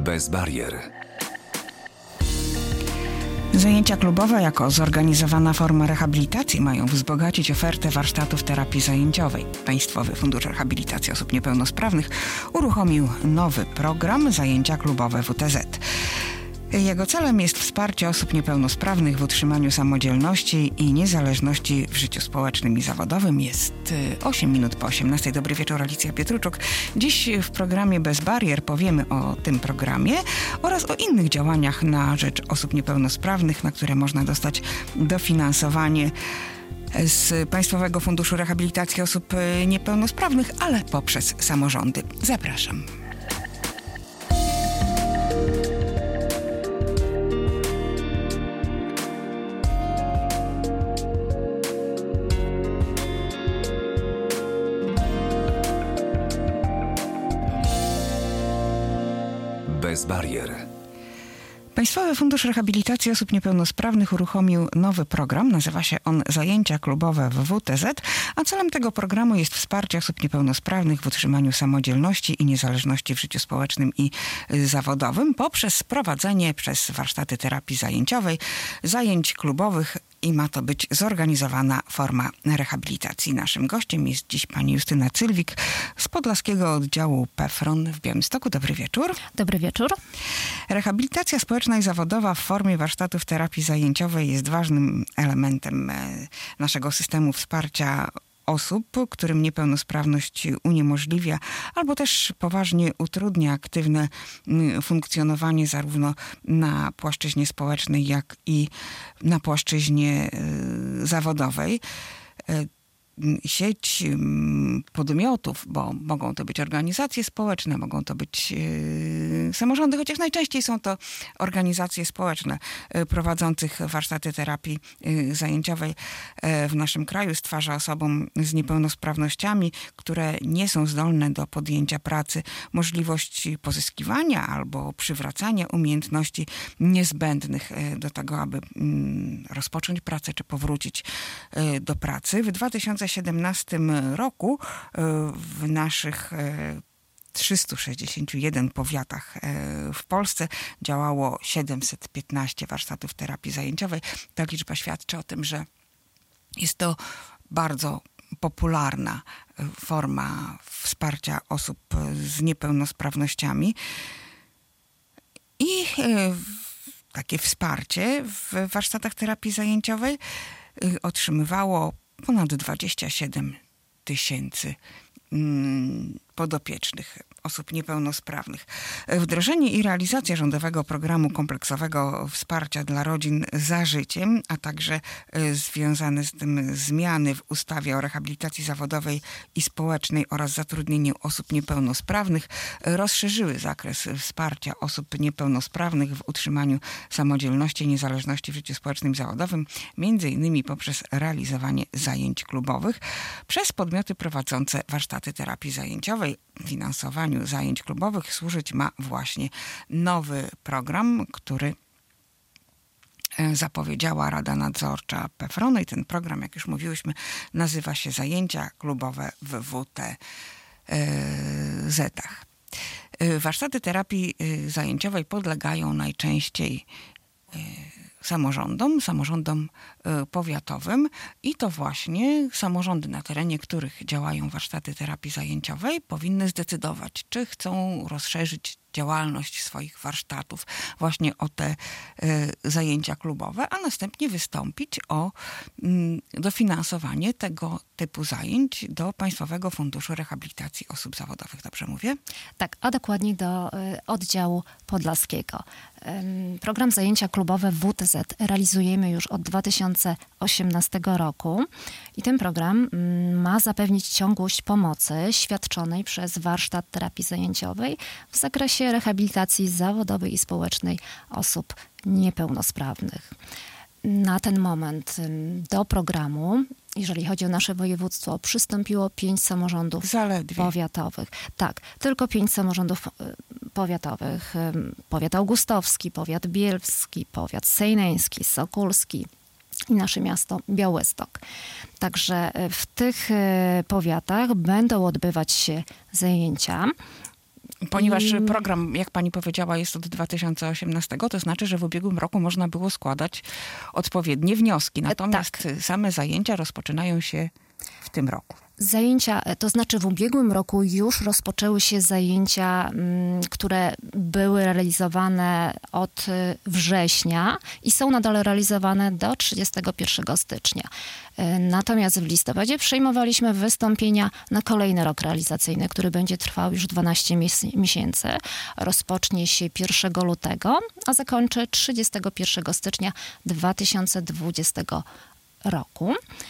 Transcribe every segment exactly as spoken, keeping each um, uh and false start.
Bez barier. Zajęcia klubowe jako zorganizowana forma rehabilitacji mają wzbogacić ofertę warsztatów terapii zajęciowej. Państwowy Fundusz Rehabilitacji Osób Niepełnosprawnych uruchomił nowy program Zajęcia klubowe W T Z. Jego celem jest wsparcie osób niepełnosprawnych w utrzymaniu samodzielności i niezależności w życiu społecznym i zawodowym. Jest osiem minut po osiemnastej. Dobry wieczór, Alicja Pietruczuk. Dziś w programie Bez barier powiemy o tym programie oraz o innych działaniach na rzecz osób niepełnosprawnych, na które można dostać dofinansowanie z Państwowego Funduszu Rehabilitacji Osób Niepełnosprawnych, ale poprzez samorządy. Zapraszam. Bez barier. Państwowy Fundusz Rehabilitacji Osób Niepełnosprawnych uruchomił nowy program. Nazywa się on Zajęcia klubowe w W T Z, a celem tego programu jest wsparcie osób niepełnosprawnych w utrzymaniu samodzielności i niezależności w życiu społecznym i zawodowym poprzez prowadzenie przez warsztaty terapii zajęciowej zajęć klubowych i ma to być zorganizowana forma rehabilitacji. Naszym gościem jest dziś pani Justyna Cylwik z Podlaskiego Oddziału PFRON w Białymstoku. Dobry wieczór. Dobry wieczór. Rehabilitacja społeczna i zawodowa w formie warsztatów terapii zajęciowej jest ważnym elementem naszego systemu wsparcia osób, którym niepełnosprawność uniemożliwia albo też poważnie utrudnia aktywne funkcjonowanie zarówno na płaszczyźnie społecznej, jak i na płaszczyźnie zawodowej. Sieć podmiotów, bo mogą to być organizacje społeczne, mogą to być yy, samorządy, chociaż najczęściej są to organizacje społeczne yy, prowadzących warsztaty terapii yy, zajęciowej yy, w naszym kraju stwarza osobom z niepełnosprawnościami, które nie są zdolne do podjęcia pracy, możliwość pozyskiwania albo przywracania umiejętności niezbędnych yy, do tego, aby yy, rozpocząć pracę czy powrócić yy, do pracy. W dwa tysiące siedemnastym roku w naszych trzystu sześćdziesięciu jeden powiatach w Polsce działało siedemset piętnaście warsztatów terapii zajęciowej. Ta liczba świadczy o tym, że jest to bardzo popularna forma wsparcia osób z niepełnosprawnościami. I takie wsparcie w warsztatach terapii zajęciowej otrzymywało ponad dwadzieścia siedem tysięcy podopiecznych osób niepełnosprawnych. Wdrożenie i realizacja rządowego programu kompleksowego wsparcia dla rodzin Za życiem, a także związane z tym zmiany w ustawie o rehabilitacji zawodowej i społecznej oraz zatrudnieniu osób niepełnosprawnych rozszerzyły zakres wsparcia osób niepełnosprawnych w utrzymaniu samodzielności i niezależności w życiu społecznym i zawodowym, między innymi poprzez realizowanie zajęć klubowych przez podmioty prowadzące warsztaty terapii zajęciowej. Finansowaniu zajęć klubowych służyć ma właśnie nowy program, który zapowiedziała Rada Nadzorcza PFRON-u i ten program, jak już mówiłyśmy, nazywa się Zajęcia klubowe w W T Z-ach. Warsztaty terapii zajęciowej podlegają najczęściej samorządom, samorządom powiatowym i to właśnie samorządy, na terenie których działają warsztaty terapii zajęciowej, powinny zdecydować, czy chcą rozszerzyć działalność swoich warsztatów właśnie o te y, zajęcia klubowe, a następnie wystąpić o y, dofinansowanie tego typu zajęć do Państwowego Funduszu Rehabilitacji Osób Zawodowych. Dobrze mówię? Tak, a dokładniej do y, oddziału podlaskiego. Y, program Zajęcia klubowe W T Z realizujemy już od dwa tysiące osiemnastego roku i ten program y, ma zapewnić ciągłość pomocy świadczonej przez warsztat terapii zajęciowej w zakresie rehabilitacji zawodowej i społecznej osób niepełnosprawnych. Na ten moment do programu, jeżeli chodzi o nasze województwo, przystąpiło pięć samorządów Zaledwie. powiatowych. Tak, tylko pięć samorządów powiatowych. Powiat augustowski, powiat bielski, powiat sejneński, sokulski i nasze miasto Białystok. Także w tych powiatach będą odbywać się zajęcia. Ponieważ I... program, jak pani powiedziała, jest od dwa tysiące osiemnastego, to znaczy, że w ubiegłym roku można było składać odpowiednie wnioski. Natomiast tak. same zajęcia rozpoczynają się w tym roku. Zajęcia, to znaczy w ubiegłym roku już rozpoczęły się zajęcia, które były realizowane od września i są nadal realizowane do trzydziestego pierwszego stycznia. Natomiast w listopadzie przyjmowaliśmy wystąpienia na kolejny rok realizacyjny, który będzie trwał już dwanaście miesięcy. Rozpocznie się pierwszego lutego, a zakończy trzydziestego pierwszego stycznia dwa tysiące dwudziestego roku.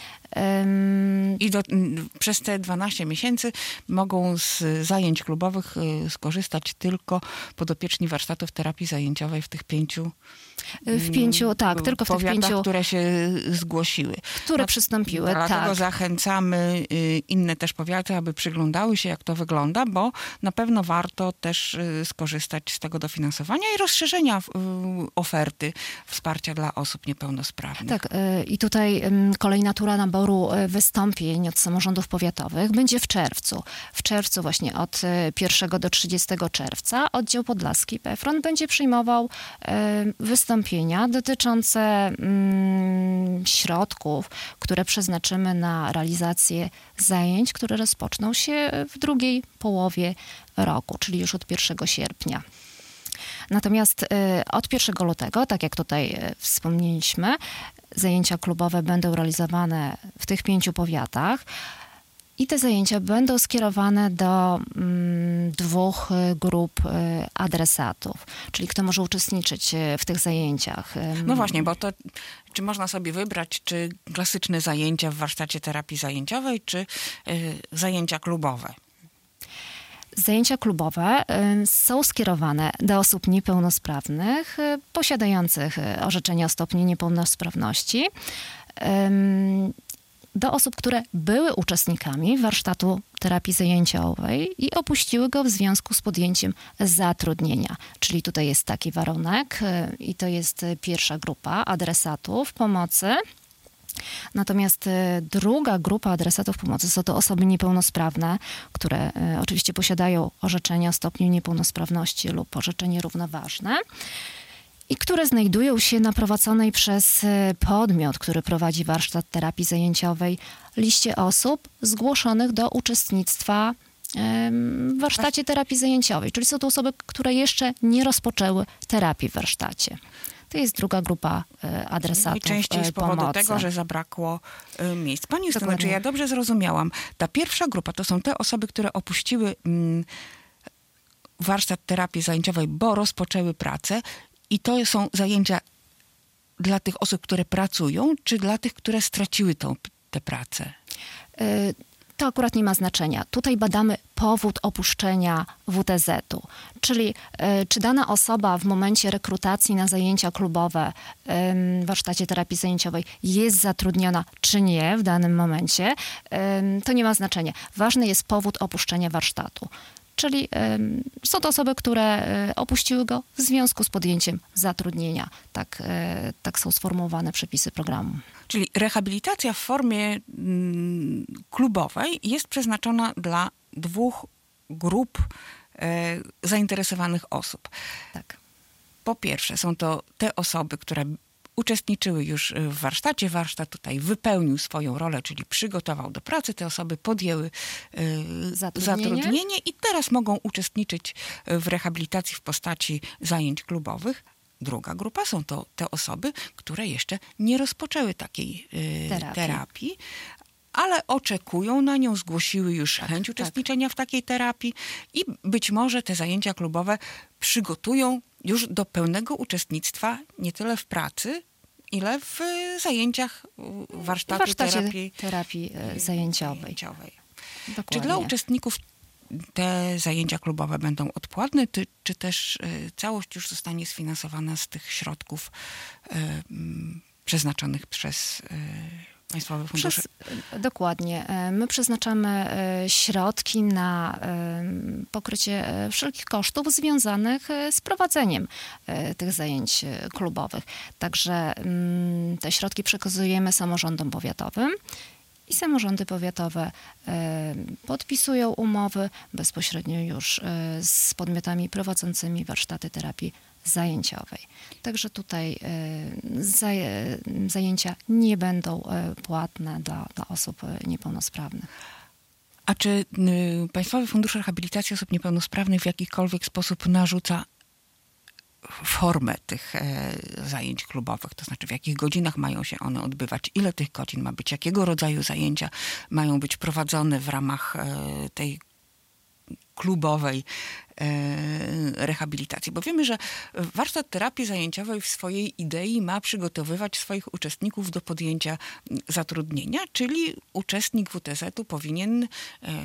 I do, przez te dwanaście miesięcy mogą z zajęć klubowych skorzystać tylko podopieczni warsztatów terapii zajęciowej w tych pięciu W pięciu, tak, tylko w tych powiatach, pięciu, które się zgłosiły. które no, przystąpiły, Dlatego tak. zachęcamy inne też powiaty, aby przyglądały się, jak to wygląda, bo na pewno warto też skorzystać z tego dofinansowania i rozszerzenia oferty wsparcia dla osób niepełnosprawnych. Tak, i tutaj kolejna tura naboru wystąpień od samorządów powiatowych będzie w czerwcu. W czerwcu właśnie od pierwszego do trzydziestego czerwca oddział podlaski PFRON będzie przyjmował wystąpienia dotyczące mm, środków, które przeznaczymy na realizację zajęć, które rozpoczną się w drugiej połowie roku, czyli już od pierwszego sierpnia. Natomiast y, od pierwszego lutego, tak jak tutaj y, wspomnieliśmy, zajęcia klubowe będą realizowane w tych pięciu powiatach. I te zajęcia będą skierowane do mm, dwóch grup y, adresatów, czyli kto może uczestniczyć w tych zajęciach. No właśnie, bo to czy można sobie wybrać, czy klasyczne zajęcia w warsztacie terapii zajęciowej, czy y, zajęcia klubowe? Zajęcia klubowe y, są skierowane do osób niepełnosprawnych, y, posiadających orzeczenie o stopniu niepełnosprawności, y, do osób, które były uczestnikami warsztatu terapii zajęciowej i opuściły go w związku z podjęciem zatrudnienia. Czyli tutaj jest taki warunek i to jest pierwsza grupa adresatów pomocy. Natomiast druga grupa adresatów pomocy są to osoby niepełnosprawne, które oczywiście posiadają orzeczenie o stopniu niepełnosprawności lub orzeczenie równoważne i które znajdują się na prowadzonej przez podmiot, który prowadzi warsztat terapii zajęciowej, liście osób zgłoszonych do uczestnictwa w warsztacie terapii zajęciowej. Czyli są to osoby, które jeszcze nie rozpoczęły terapii w warsztacie. To jest druga grupa adresatów I częściej z powodu pomocy. tego, że zabrakło miejsc. Pani Justyno, Dokładnie. czy ja dobrze zrozumiałam? Ta pierwsza grupa to są te osoby, które opuściły mm, warsztat terapii zajęciowej, bo rozpoczęły pracę. I to są zajęcia dla tych osób, które pracują, czy dla tych, które straciły tą, tę pracę? To akurat nie ma znaczenia. Tutaj badamy powód opuszczenia W T Z-u. Czyli czy dana osoba w momencie rekrutacji na zajęcia klubowe w warsztacie terapii zajęciowej jest zatrudniona, czy nie w danym momencie, to nie ma znaczenia. Ważny jest powód opuszczenia warsztatu. Czyli y, są to osoby, które y, opuściły go w związku z podjęciem zatrudnienia. Tak, y, tak są sformułowane przepisy programu. Czyli rehabilitacja w formie mm, klubowej jest przeznaczona dla dwóch grup y, zainteresowanych osób. Tak. Po pierwsze są to te osoby, które uczestniczyły już w warsztacie. Warsztat tutaj wypełnił swoją rolę, czyli przygotował do pracy. Te osoby podjęły y, zatrudnienie. zatrudnienie i teraz mogą uczestniczyć w rehabilitacji w postaci zajęć klubowych. Druga grupa są to te osoby, które jeszcze nie rozpoczęły takiej y, terapii. terapii, ale oczekują na nią, zgłosiły już tak, chęć uczestniczenia tak. w takiej terapii i być może te zajęcia klubowe przygotują już do pełnego uczestnictwa nie tyle w pracy, ile w zajęciach warsztatu terapii, terapii zajęciowej. zajęciowej. Dokładnie. Czy dla uczestników te zajęcia klubowe będą odpłatne, czy, czy też całość już zostanie sfinansowana z tych środków y, przeznaczonych przez y, Państwowy Fundusz? Przez, dokładnie. My przeznaczamy środki na pokrycie wszelkich kosztów związanych z prowadzeniem tych zajęć klubowych. Także te środki przekazujemy samorządom powiatowym i samorządy powiatowe podpisują umowy bezpośrednio już z podmiotami prowadzącymi warsztaty terapii zajęciowej. Także tutaj zajęcia nie będą płatne dla, dla osób niepełnosprawnych. A czy y, Państwowy Fundusz Rehabilitacji Osób Niepełnosprawnych w jakikolwiek sposób narzuca formę tych e, zajęć klubowych? To znaczy, w jakich godzinach mają się one odbywać? Ile tych godzin ma być? Jakiego rodzaju zajęcia mają być prowadzone w ramach e, tej klubowej e, rehabilitacji? Bo wiemy, że warsztat terapii zajęciowej w swojej idei ma przygotowywać swoich uczestników do podjęcia zatrudnienia, czyli uczestnik W T Z-u powinien e,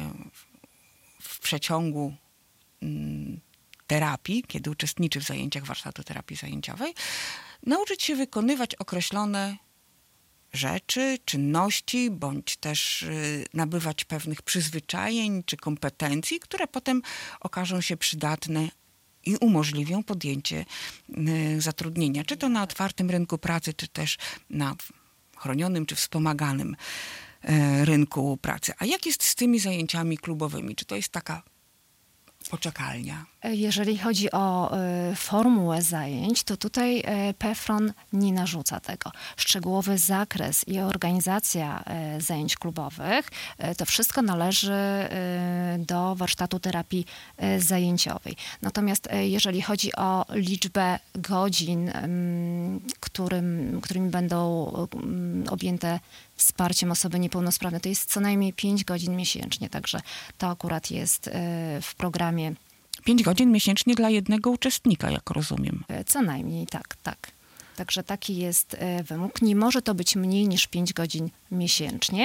w przeciągu m, terapii, kiedy uczestniczy w zajęciach warsztatu terapii zajęciowej, nauczyć się wykonywać określone rzeczy, czynności, bądź też y, nabywać pewnych przyzwyczajeń czy kompetencji, które potem okażą się przydatne i umożliwią podjęcie y, zatrudnienia. Czy to na otwartym rynku pracy, czy też na chronionym, czy wspomaganym y, rynku pracy. A jak jest z tymi zajęciami klubowymi? Czy to jest taka poczekalnia? Jeżeli chodzi o y, formułę zajęć, to tutaj y, PFRON nie narzuca tego. Szczegółowy zakres i organizacja y, zajęć klubowych, y, to wszystko należy y, do warsztatu terapii y, zajęciowej. Natomiast y, jeżeli chodzi o liczbę godzin, y, którym, którymi będą y, objęte wsparciem osoby niepełnosprawnej, to jest co najmniej pięć godzin miesięcznie. Także to akurat jest y, w programie. Pięć godzin miesięcznie dla jednego uczestnika, jak rozumiem. Co najmniej, tak, tak. Także taki jest wymóg. Nie może to być mniej niż pięć godzin miesięcznie.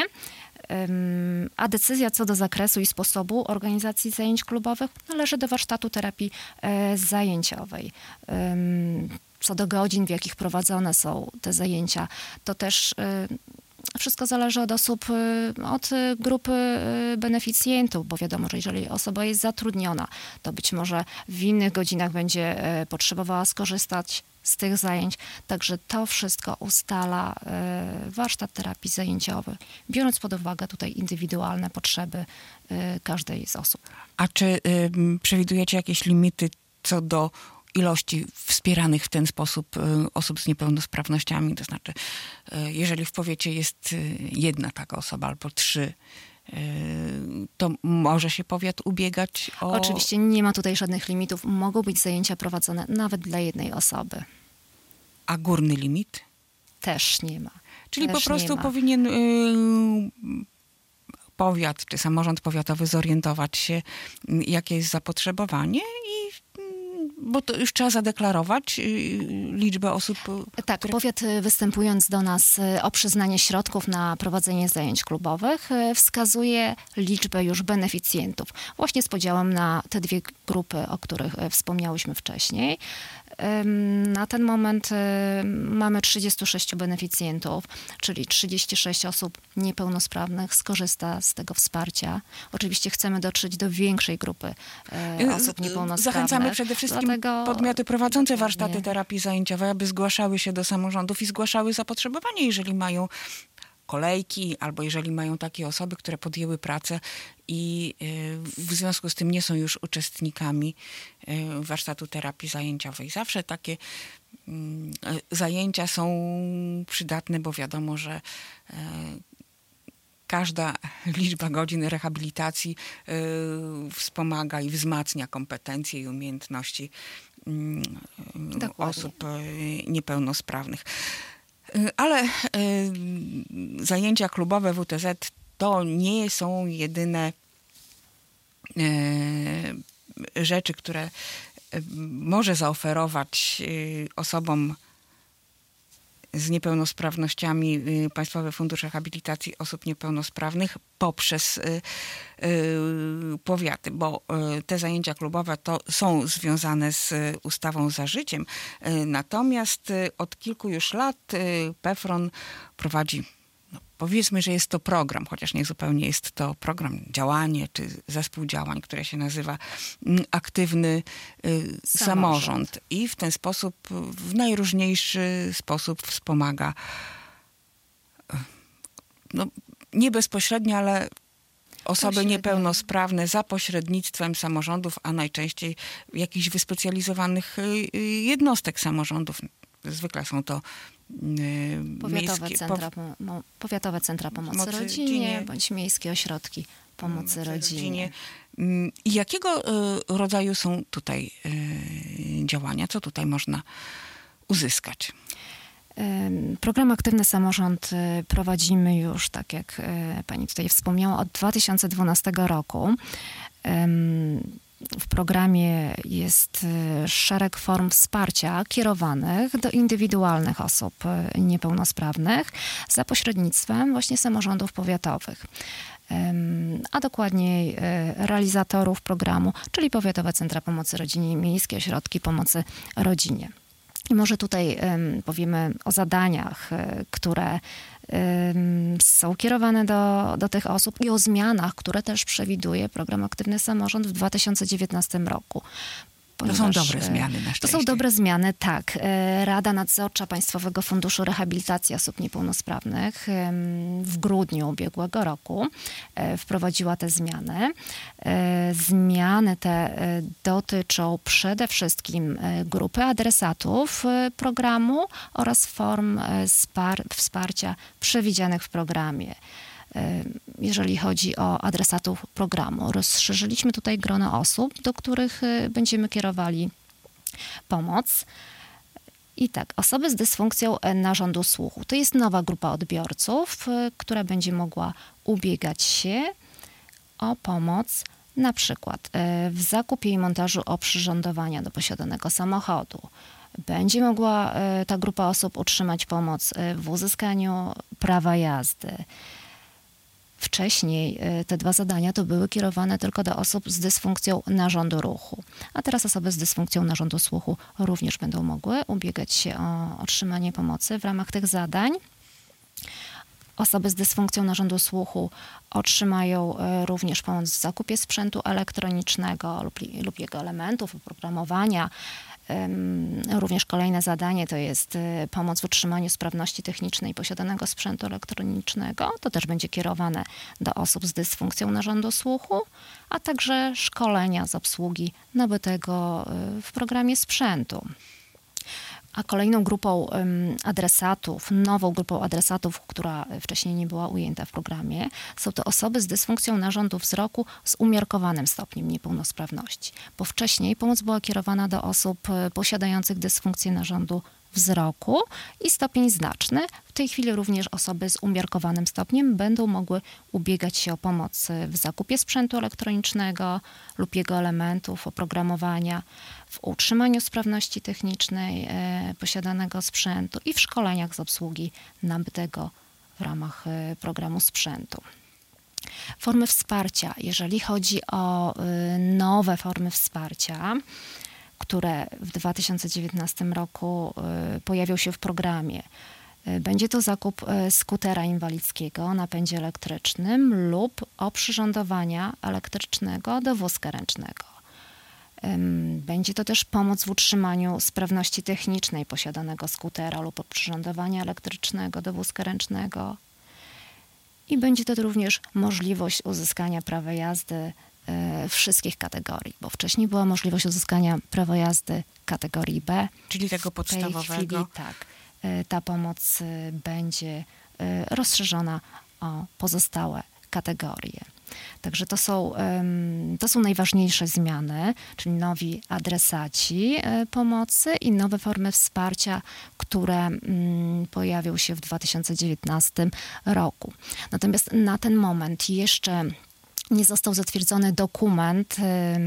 A decyzja co do zakresu i sposobu organizacji zajęć klubowych należy do warsztatu terapii zajęciowej. Co do godzin, w jakich prowadzone są te zajęcia, to też wszystko zależy od osób, od grupy beneficjentów, bo wiadomo, że jeżeli osoba jest zatrudniona, to być może w innych godzinach będzie potrzebowała skorzystać z tych zajęć. Także to wszystko ustala warsztat terapii zajęciowej, biorąc pod uwagę tutaj indywidualne potrzeby każdej z osób. A czy y, przewidujecie jakieś limity co do ilości wspieranych w ten sposób y, osób z niepełnosprawnościami? To znaczy, y, jeżeli w powiecie jest y, jedna taka osoba albo trzy, y, to może się powiat ubiegać o... Oczywiście nie ma tutaj żadnych limitów. Mogą być zajęcia prowadzone nawet dla jednej osoby. A górny limit? Też nie ma. Czyli Też po prostu nie ma. powinien y, powiat czy samorząd powiatowy zorientować się, jakie jest zapotrzebowanie i bo to już trzeba zadeklarować liczbę osób. Tak, które... powiat występując do nas o przyznanie środków na prowadzenie zajęć klubowych wskazuje liczbę już beneficjentów. Właśnie z podziałem na te dwie grupy, o których wspomniałyśmy wcześniej. Na ten moment mamy trzydziestu sześciu beneficjentów, czyli trzydzieści sześć osób niepełnosprawnych skorzysta z tego wsparcia. Oczywiście chcemy dotrzeć do większej grupy osób niepełnosprawnych. Zachęcamy przede wszystkim Dlatego... podmioty prowadzące warsztaty terapii zajęciowej, aby zgłaszały się do samorządów i zgłaszały zapotrzebowanie, jeżeli mają kolejki, albo jeżeli mają takie osoby, które podjęły pracę i w związku z tym nie są już uczestnikami warsztatu terapii zajęciowej. Zawsze takie zajęcia są przydatne, bo wiadomo, że każda liczba godzin rehabilitacji wspomaga i wzmacnia kompetencje i umiejętności Dokładnie. osób niepełnosprawnych. Ale y, zajęcia klubowe W T Z to nie są jedyne y, rzeczy, które y, może zaoferować y, osobom z niepełnosprawnościami y, Państwowy Fundusz Rehabilitacji Osób Niepełnosprawnych poprzez y, y, powiaty, bo y, te zajęcia klubowe to są związane z y, ustawą Za Życiem. Y, natomiast y, od kilku już lat y, PFRON prowadzi, no, powiedzmy, że jest to program, chociaż nie zupełnie jest to program, działanie czy zespół działań, które się nazywa y, Aktywny y, samorząd. samorząd. I w ten sposób, w najróżniejszy sposób wspomaga y, no, nie bezpośrednio, ale osoby Pośrednio. niepełnosprawne za pośrednictwem samorządów, a najczęściej jakichś wyspecjalizowanych jednostek samorządów. Zwykle są to Powiatowe, miejskie, centra, po, mo, powiatowe centra pomocy, pomocy rodzinie, rodzinie bądź miejskie ośrodki pomocy, pomocy rodzinie. rodzinie. I jakiego rodzaju są tutaj działania? Co tutaj można uzyskać? Program Aktywny Samorząd prowadzimy już, tak jak pani tutaj wspomniała, od dwa tysiące dwunastego roku. W programie jest szereg form wsparcia kierowanych do indywidualnych osób niepełnosprawnych za pośrednictwem właśnie samorządów powiatowych, a dokładniej realizatorów programu, czyli Powiatowe Centra Pomocy Rodzinie i Miejskie Ośrodki Pomocy Rodzinie. I może tutaj um, powiemy o zadaniach, które um, są kierowane do, do tych osób i o zmianach, które też przewiduje program Aktywny Samorząd w dwa tysiące dziewiętnastym roku. Ponieważ, to są dobre zmiany na szczęście. To są dobre zmiany, tak. Rada Nadzorcza Państwowego Funduszu Rehabilitacji Osób Niepełnosprawnych w grudniu ubiegłego roku wprowadziła te zmiany. Zmiany te dotyczą przede wszystkim grupy adresatów programu oraz form wsparcia przewidzianych w programie. Jeżeli chodzi o adresatów programu. Rozszerzyliśmy tutaj grono osób, do których będziemy kierowali pomoc. I tak, osoby z dysfunkcją narządu słuchu. To jest nowa grupa odbiorców, która będzie mogła ubiegać się o pomoc na przykład w zakupie i montażu oprzyrządowania do posiadanego samochodu. Będzie mogła ta grupa osób otrzymać pomoc w uzyskaniu prawa jazdy. Wcześniej te dwa zadania to były kierowane tylko do osób z dysfunkcją narządu ruchu, a teraz osoby z dysfunkcją narządu słuchu również będą mogły ubiegać się o otrzymanie pomocy w ramach tych zadań. Osoby z dysfunkcją narządu słuchu otrzymają również pomoc w zakupie sprzętu elektronicznego lub, lub jego elementów, oprogramowania. Również kolejne zadanie to jest pomoc w utrzymaniu sprawności technicznej posiadanego sprzętu elektronicznego. To też będzie kierowane do osób z dysfunkcją narządu słuchu, a także szkolenia z obsługi nabytego w programie sprzętu. A kolejną grupą adresatów, nową grupą adresatów, która wcześniej nie była ujęta w programie, są to osoby z dysfunkcją narządu wzroku z umiarkowanym stopniem niepełnosprawności. Bo wcześniej pomoc była kierowana do osób posiadających dysfunkcję narządu wzroku i stopień znaczny. W tej chwili również osoby z umiarkowanym stopniem będą mogły ubiegać się o pomoc w zakupie sprzętu elektronicznego lub jego elementów, oprogramowania, w utrzymaniu sprawności technicznej e, posiadanego sprzętu i w szkoleniach z obsługi nabytego w ramach e, programu sprzętu. Formy wsparcia. Jeżeli chodzi o e, nowe formy wsparcia, które w dwa tysiące dziewiętnastym roku y, pojawią się w programie. Y, będzie to zakup y, skutera inwalidzkiego o napędzie elektrycznym lub oprzyrządowania elektrycznego do wózka ręcznego. Y, będzie to też pomoc w utrzymaniu sprawności technicznej posiadanego skutera lub oprzyrządowania elektrycznego do wózka ręcznego. I będzie to również możliwość uzyskania prawa jazdy wszystkich kategorii, bo wcześniej była możliwość uzyskania prawa jazdy kategorii B. Czyli tego podstawowego. W tej chwili, tak, ta pomoc będzie rozszerzona o pozostałe kategorie. Także to są, to są najważniejsze zmiany, czyli nowi adresaci pomocy i nowe formy wsparcia, które pojawią się w dwa tysiące dziewiętnastym roku. Natomiast na ten moment jeszcze nie został zatwierdzony dokument,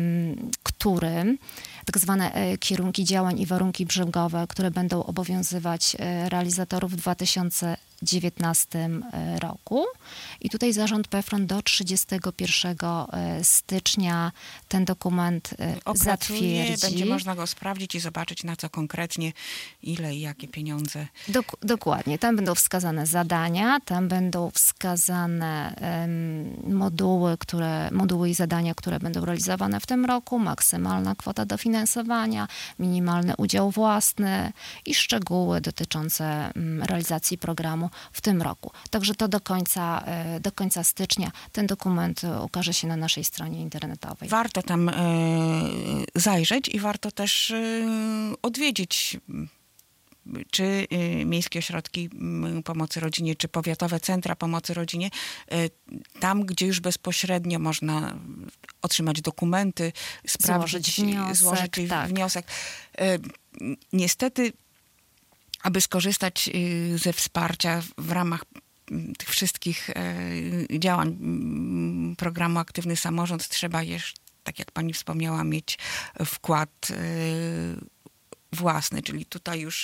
który, tak zwane kierunki działań i warunki brzegowe, które będą obowiązywać realizatorów w dwa tysiące dziewiętnastym roku. I tutaj Zarząd PFRON do trzydziestego pierwszego stycznia ten dokument opracuje, zatwierdzi. Będzie można go sprawdzić i zobaczyć, na co konkretnie, ile i jakie pieniądze. Dok- dokładnie. Tam będą wskazane zadania, tam będą wskazane um, moduły, które, moduły i zadania, które będą realizowane w tym roku, maksymalna kwota dofinansowania, minimalny udział własny i szczegóły dotyczące um, realizacji programu się w tym roku. Także to do końca, do końca stycznia ten dokument ukaże się na naszej stronie internetowej. Warto tam e, zajrzeć i warto też e, odwiedzić czy y, miejskie ośrodki y, pomocy rodzinie, czy powiatowe centra pomocy rodzinie, y, tam, gdzie już bezpośrednio można otrzymać dokumenty, sprawdzić, złożyć wniosek. Złożyć tak. wniosek. Y, niestety, aby skorzystać y, ze wsparcia w ramach tych wszystkich y, działań y, programu Aktywny Samorząd, trzeba jeszcze, tak jak pani wspomniała, mieć wkład y, własny, czyli tutaj już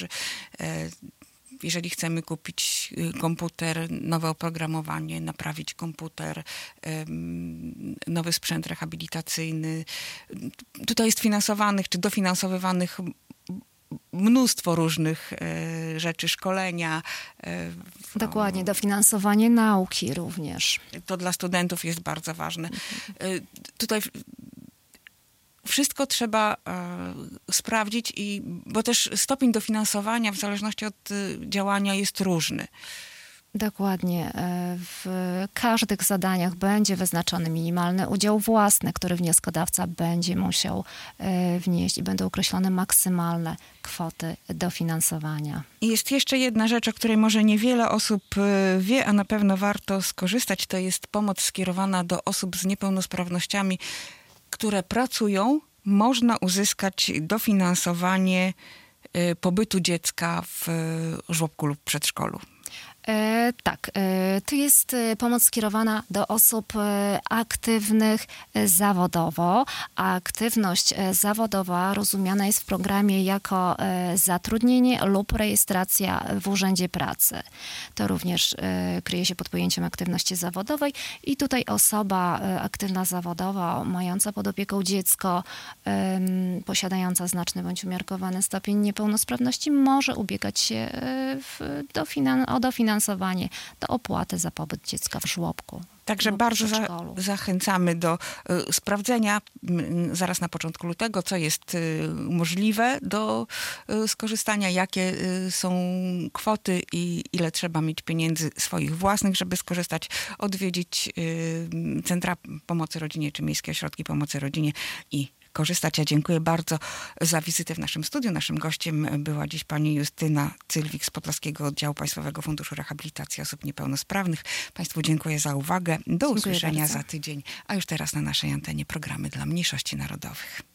jeżeli chcemy kupić komputer, nowe oprogramowanie, naprawić komputer, nowy sprzęt rehabilitacyjny, tutaj jest finansowanych czy dofinansowywanych mnóstwo różnych rzeczy, szkolenia. Dokładnie, dofinansowanie nauki również. To dla studentów jest bardzo ważne. Tutaj wszystko trzeba e, sprawdzić, i, bo też stopień dofinansowania w zależności od y, działania jest różny. Dokładnie. W każdych zadaniach będzie wyznaczony minimalny udział własny, który wnioskodawca będzie musiał wnieść i będą określone maksymalne kwoty dofinansowania. I jest jeszcze jedna rzecz, o której może niewiele osób wie, a na pewno warto skorzystać. To jest pomoc skierowana do osób z niepełnosprawnościami, które pracują. Można uzyskać dofinansowanie pobytu dziecka w żłobku lub przedszkolu. E, tak, e, to jest e, pomoc skierowana do osób e, aktywnych e, zawodowo, a aktywność e, zawodowa rozumiana jest w programie jako e, zatrudnienie lub rejestracja w Urzędzie Pracy. To również e, kryje się pod pojęciem aktywności zawodowej i tutaj osoba e, aktywna zawodowa, mająca pod opieką dziecko, e, posiadająca znaczny bądź umiarkowany stopień niepełnosprawności, może ubiegać się e, w, dofinan- o dofinansowanie do opłaty za pobyt dziecka w żłobku. Także bardzo za, zachęcamy do y, sprawdzenia y, zaraz na początku lutego, co jest y, możliwe do y, skorzystania, jakie y, są kwoty i ile trzeba mieć pieniędzy swoich własnych, żeby skorzystać, odwiedzić y, centra pomocy rodzinie czy miejskie ośrodki pomocy rodzinie i korzystać. Ja dziękuję bardzo za wizytę w naszym studiu. Naszym gościem była dziś pani Justyna Cylwik z Podlaskiego Oddziału Państwowego Funduszu Rehabilitacji Osób Niepełnosprawnych. Państwu dziękuję za uwagę. Do Dziękuję usłyszenia bardzo. za tydzień. A już teraz na naszej antenie programy dla mniejszości narodowych.